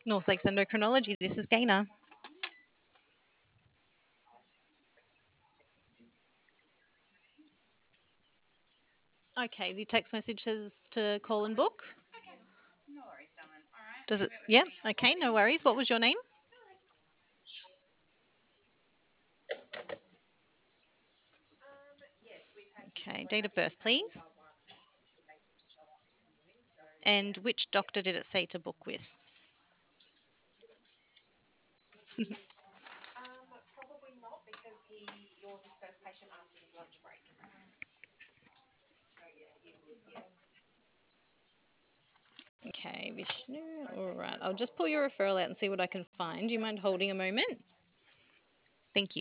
North Lakes Endocrinology. This is Gaina. Okay, the text message says to call and book. Does it? Yeah. Okay, no worries. What was your name? Okay, date of birth, please. And which doctor did it say to book with? Okay, Vishnu. All right, I'll just pull your referral out and see what I can find. Do you mind holding a moment? Thank you.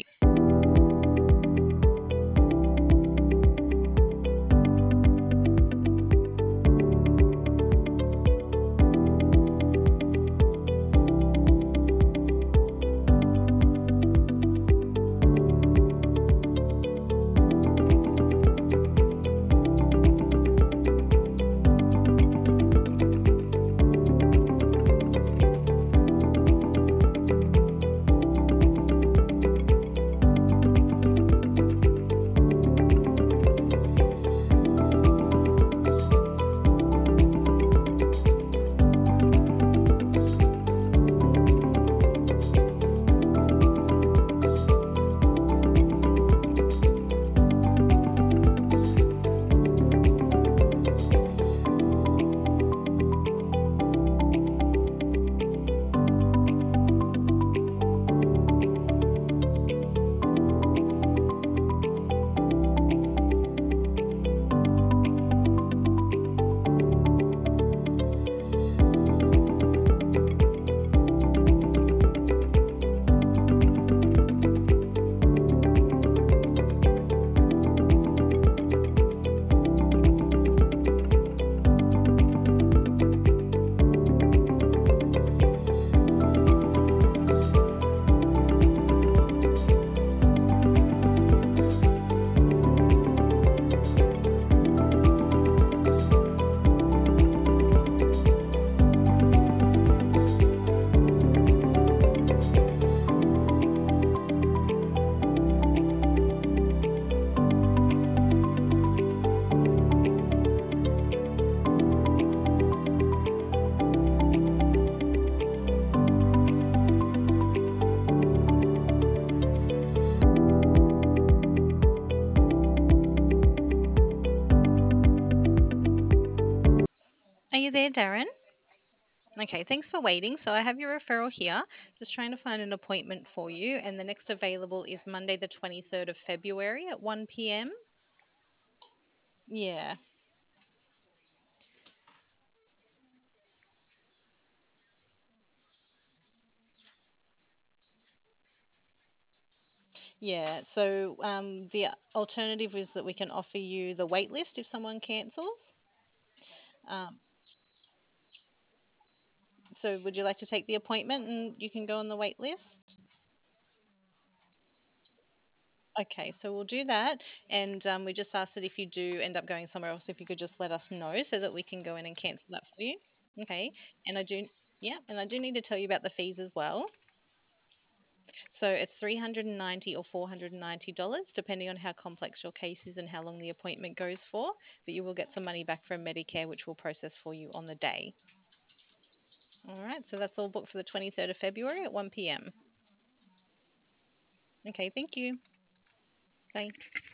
Are you there, Darren? Okay, thanks for waiting. So I have your referral here. Just trying to find an appointment for you. And the next available is Monday, the 23rd of February at 1 p.m. Yeah. Yeah. So the alternative is that we can offer you the wait list if someone cancels. Um, so would you like to take the appointment and you can go on the wait list? Okay, so we'll do that. And we just ask that if you do end up going somewhere else, if you could just let us know so that we can go in and cancel that for you. Okay. And I do, yeah, and I do need to tell you about the fees as well. So it's 390 or $490, depending on how complex your case is and how long the appointment goes for. But you will get some money back from Medicare, which we'll process for you on the day. All right, so that's all booked for the 23rd of February at 1 p.m. Okay, thank you. Bye.